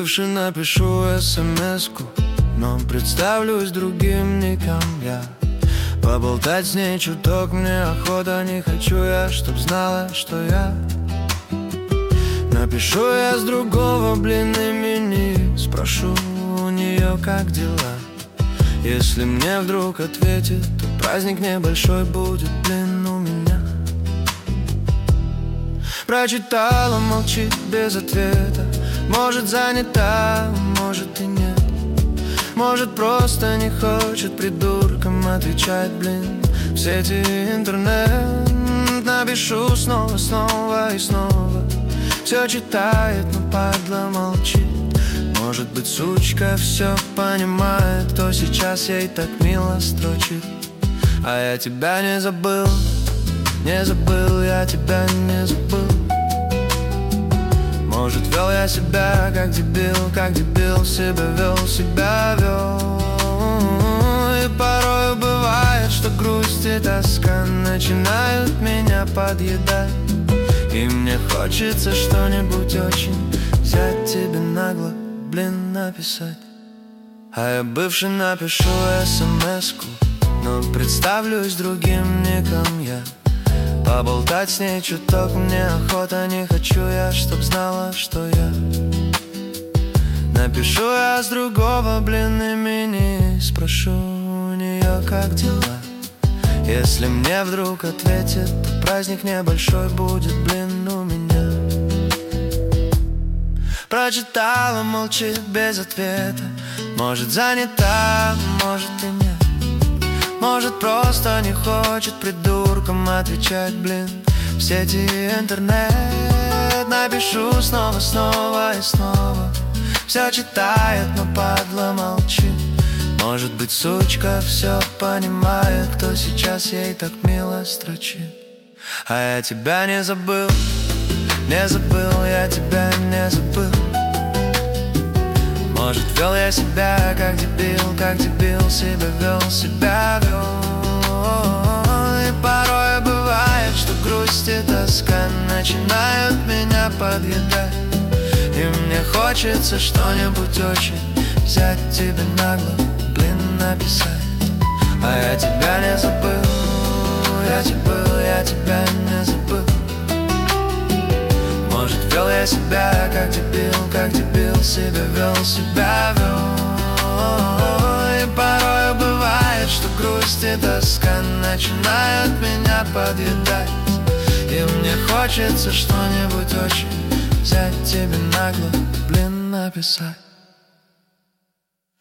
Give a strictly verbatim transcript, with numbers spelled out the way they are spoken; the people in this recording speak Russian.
бывшей напишу смс-ку, но представлюсь другим ником я. Поболтать с ней чуток мне охота, не хочу я, чтоб знала, что я. Напишу я с другого, блин, имени, спрошу у нее, как дела. Если мне вдруг ответит, то праздник небольшой будет, блин, у меня. Прочитала, молчит без ответа. Может, занята, может и нет. Может, просто не хочет придуркам отвечать, блин, в сети интернет. Напишу снова, снова и снова. Все читает, но падла молчит. Может быть, сучка все понимает, кто сейчас ей так мило строчит. А я тебя не забыл, не забыл, я тебя не забыл. Может, вел я себя как дебил, как дебил себя вел, себя вел. И порой бывает, что грусть и тоска начинают меня подъедать. И мне хочется что-нибудь очень взять тебе нагло, блин, написать. А я бывший напишу смс-ку, но представлюсь другим ником я. Поболтать с ней чуток мне охота, не хочу я, чтоб знала, что я. Напишу я с другого, блин, имени, спрошу у нее, как дела. Если мне вдруг ответит, то праздник небольшой будет, блин, у меня. Прочитала, молчит без ответа. Может, занята, может и нет. Может, просто не хочет придуркам отвечать, блин, в сети интернет. Напишу снова, снова и снова. Все читает, но падла молчит. Может быть, сучка все понимает, кто сейчас ей так мило строчит. А я тебя не забыл, не забыл, я тебя не забыл. Может, вел я себя как дебил, как дебил себя вел, себя вел. И порой бывает, что грусть и тоска начинают меня подъедать. И мне хочется что-нибудь очень взять тебе нагло, блин, написать. А я тебя не забыл, я забыл, я тебя не забыл. Может, вел я себя как дебил, как дебил себя вел, себя вел. И порой бывает, что грусть и тоска начинают меня подъедать. И мне хочется что-нибудь очень взять тебе нагло, блин, написать.